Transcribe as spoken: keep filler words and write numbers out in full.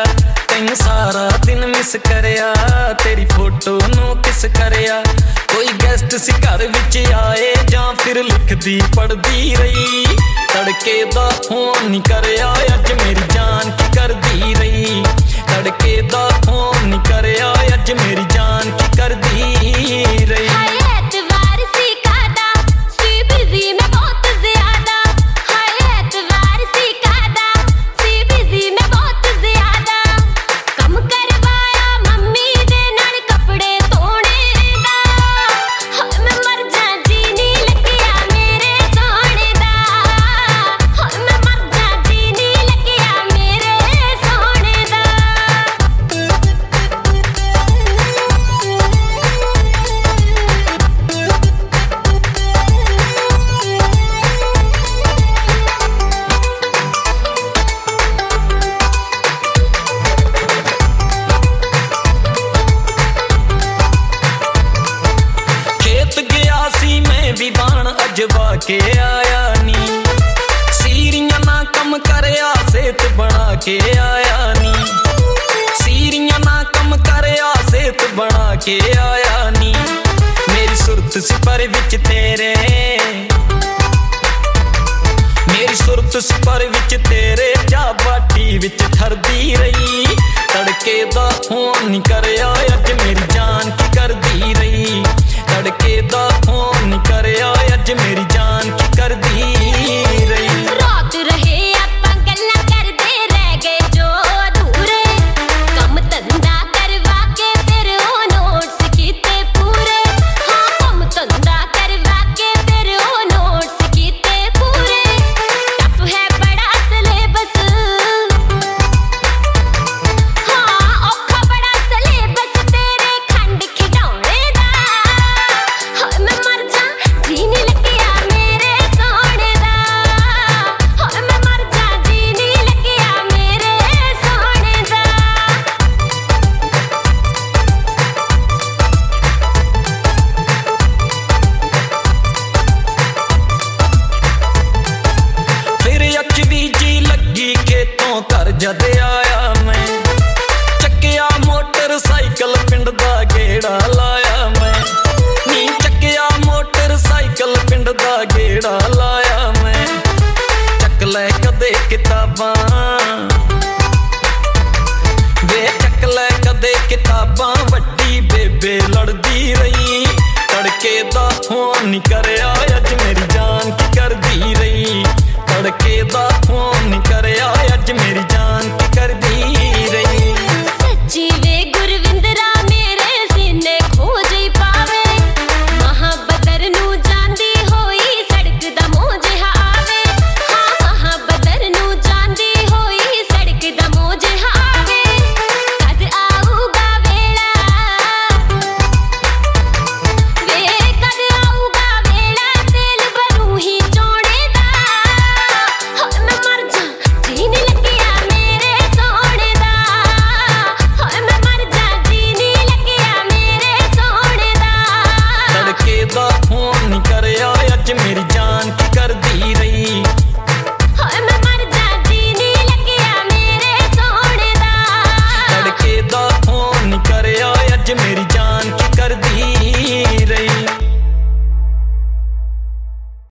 ਤੈਨੂੰ ਸਾਰਾ ਦਿਨ ਮਿਸ ਕਰਿਆ, ਤੇਰੀ ਫੋਟੋ ਨੂੰ ਕਿਸ ਕਰਿਆ। ਕੋਈ ਗੈਸਟ ਸੀ ਘਰ ਵਿੱਚ ਆਏ ਜਾਂ ਫਿਰ ਲਿਖਦੀ ਪੜਦੀ ਰਹੀ। ਤੜਕੇ ਦਾ ਫੋਨ ਨਹੀਂ ਕਰਿਆ ਅੱਜ ਮੇਰੀ ਜਾਨ ਕੀ ਕਰਦੀ ਰਹੀ। ਤੜਕੇ ਦਾ ਫੋਨ ਨਹੀਂ ਕਰਿਆ ਅੱਜ ਮੇਰੀ ਜਾਨ ਕੀ ਕਰਦੀ ਰਹੀ। ਜਵਾ ਕੇ ਆਇਆ ਨੀ ਸੀਰੀਆਂ ਨਾ ਕੰਮ ਕਰਿਆ ਸੇਤ ਬਣਾ ਕੇ ਆਇਆ ਨੀ। ਸੀਰੀਆਂ ਨਾ ਕੰਮ ਕਰਿਆ ਸੇਤ ਬਣਾ ਕੇ ਆਇਆ ਨੀ। ਮੇਰੀ ਸੁਰਤ ਸਿਪਰ ਵਿੱਚ ਤੇਰੇ, ਮੇਰੀ ਸੁਰਤ ਸਿਪਰ ਵਿੱਚ ਤੇਰੇ ਜਾ ਬਾਟੀ ਵਿੱਚ ਠਰਦੀ ਰਹੀ। ਤੜਕੇ ਦਾ ਫੋਨ ਨਹੀਂ ਕਰਿਆ ਅੱਜ ਮੇਰੀ ਜਾਨ ਕੀ ਕਰਦੀ ਰਹੀ। ਤੜਕੇ ਦਾ ਫੋਨ ਨਹੀਂ ਕਰਿਆ ਅੱਜ ਮੇਰੀ ਜਾਨ ਕੀ ਕਰਦੀ ਰਹੀ। ਰਾਤ ਰਹੇ ਆਪਾਂ ਗੱਲਾਂ ਕਰਦੇ ਰਹਿ ਗਏ ਜੋ ਅਧੂਰੇ। ਕੰਮ ਧੰਦਾ ਕਰਵਾ ਕੇ ਫਿਰ ਉਹ ਨੋਟਸ ਕੀਤੇ ਪੂਰੇ। ਹਾਂ ਕੰਮ ਧੰਦਾ ਕਰਵਾ ਕੇ ਫਿਰ ਉਹ ਨੋਟਸ ਕੀਤੇ ਪੂਰੇ। ਟਫ ਹੈ ਬੜਾ ਸਿਲੇਬਸ, ਹਾਂ ਔਖਾ ਬੜਾ ਸਿਲੇਬਸ ਤੇਰੇ ਖੰਡ ਖਿਡਾਉਣੇ ਦਾ। ਹਾਏ ਮੈਂ ਮਰ ਜਾ ਜੀ ਨੀ ਲੱਗਿਆ ਮੇਰੇ ਸੋਹਣੇ ਦਾ। ਹਾਏ ਮੈਂ ਮਰ ਜਾ ਜੀ ਨੀ ਲੱਗਿਆ ਮੇਰੇ ਸੋਹਣੇ ਦਾ। ਫਿਰ ਅੱਖ ਵੀ ਜੀ ਲੱਗੀ ਖੇਤੋਂ ਘਰ ਜਦ ਆਇਆ ਮੈਂ। ਚੱਕਿਆ ਮੋਟਰਸਾਈਕਲ ਪਿੰਡ ਦਾ ਗੇੜਾ ਲਾਇਆ ਮੈਂ। ਨੀ ਚੱਕਿਆ ਮੋਟਰਸਾਈਕਲ ਪਿੰਡ ਦਾ ਗੇੜਾ ਲਾਇਆ ਮੈਂ। ਚੱਕ ਲੈ ਕਦੇ ਕਿਤਾਬਾਂ ਵੇ ਚੱਕ ਲੈ ਕਦੇ ਕਿਤਾਬਾਂ ਵੱਡੀ ਬੇਬੇ ਲੜਦੀ ਰਹੀ। ਤੜਕੇ ਦਾ ਫੋਨ ਨਹੀਂ ਕਰਿਆ ਅੱਜ ਮੇਰੀ ਜਾਨ ਕੀ ਕਰਦੀ ਰਹੀ। ਤੜਕੇ ਦਾ ਫੋਨ ਨਹੀਂ ਕਰਿਆ ਅੱਜ ਮੇਰੀ ਜਾਨ ਕੀ ਕਰਦੀ ਰਹੀ। ਸੱਚੀ ਵੇ ਗੁਰਵਿੰਦਰਾ ਮੇਰੇ ਸੀਨੇ ਖੋਜ ਹੀ ਪਾਵੇ। ਮਹਾਬਦਰ ਨੂੰ ਜਾਂਦੀ ਹੋਈ ਸੜਕ ਦਾ ਮੋਹ ਜਿਹਾ ਆਵੇ। ਹਾਂ ਮਹਾਬਦਰ ਨੂੰ ਜਾਂਦੀ ਹੋਈ ਸੜਕ ਦਾ ਮੋਹ ਜਿਹਾ ਆਵੇ। ਕਦ ਆਊਗਾ ਵੇਲਾ ਵੇ ਕਦ ਆਊਗਾ ਵੇਲਾ ਤੇਲ ਬਣੂ ਹੀ ਚੋਣੇ ਦਾ। ਹਾਏ ਮੈਂ ਮਰ ਜਾ ਜੀ ਨੀ ਲੱਗਿਆ ਮੇਰੇ ਸੋਹਣੇ ਦਾ। ਹਾਏ ਮੈਂ ਮਰ ਜਾ ਜੀ ਨੀ ਲੱਗਿਆ ਮੇਰੇ ਸੋਹਣੇ ਦਾ। ਤੜਕੇ ਦਾ ਫੋਨ ਨਹੀਂ ਕਰਿਆ ਅੱਜ ਮੇਰੀ ਜਾਨ ਕੀ ਕਰਦੀ ਰਹੀ। ਹਾਏ ਮੈਂ ਮਰ ਜਾ ਜੀ ਨੀ ਲੱਗਿਆ ਮੇਰੇ ਸੋਹਣੇ ਦਾ। ਤੜਕੇ ਦਾ ਫੋਨ ਨਹੀਂ ਕਰਿਆ ਅੱਜ ਮੇਰੀ